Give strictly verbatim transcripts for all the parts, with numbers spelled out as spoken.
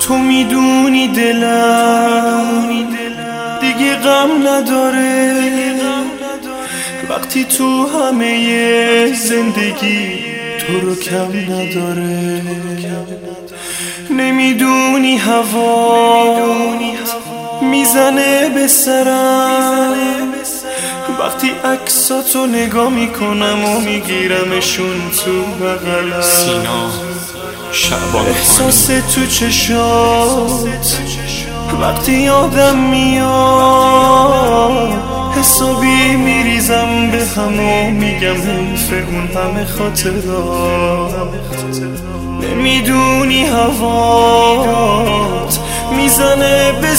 تو میدونی دلم دیگه غم نداره وقتی تو همه زندگی تو رو کم نداره. نمیدونی هوا میزنه به سرم وقتی عکساتو نگاه میکنم و میگیرمشون تو بغلم. سینا شعبان احساس تو چشات وقتی یادم میاد حسابی میریزم به هم و میگم حیف اون همه خاطرات. نمیدونی هوات میزنه به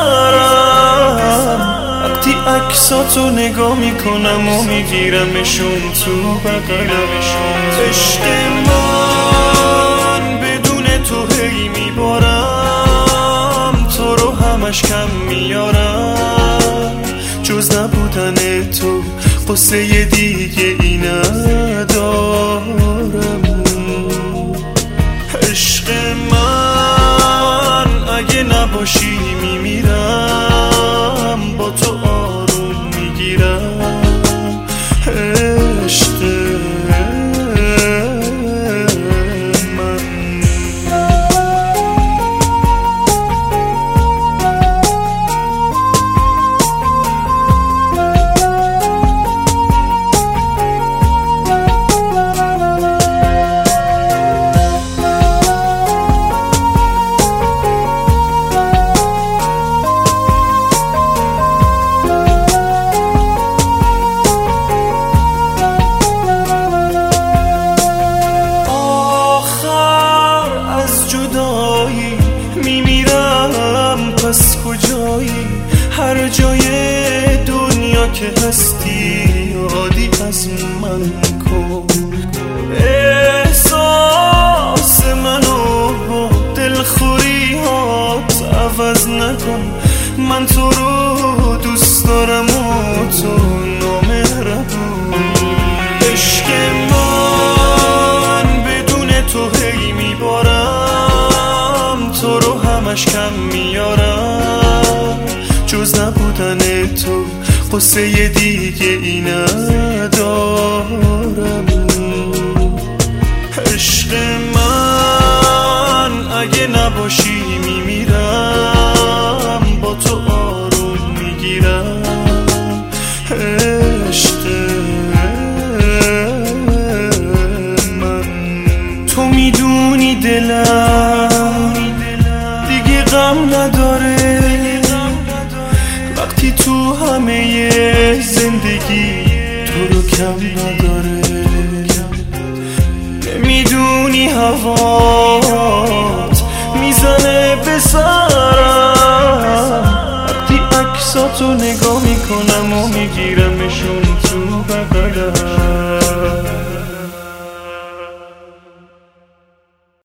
سرم وقتی عکساتو نگاه میکنم و میگیرمشون تو بغلم. عشق من بدون تو هی میبارم تو رو همش کم میارم جز نبودن تو قصه دیگه ای ندارم. عشق من اگه نباشی میمیرم با تو آروم میگیرم. عشق پس کجایی هر جای دنیا که هستی یادی از من کن. احساس منو با دلخوریات عوض نکن من تو رو دوست دارم و تو نامهربون. عشق من بدون تو هی میبارم تو رو همش کم میارم جز نبودن تو قصه دیگه ای ندارم. عشق من اگه نباشی میمیرم با تو آروم میگیرم. عشق من تو میدونی دلم دیگه غم نداره وقتی تو همه زندگی تو رو کم نداره. نمیدونی هوات میزنه به سرم وقتی عکساتو نگاه میکنم و میگیرمشون تو بغلم.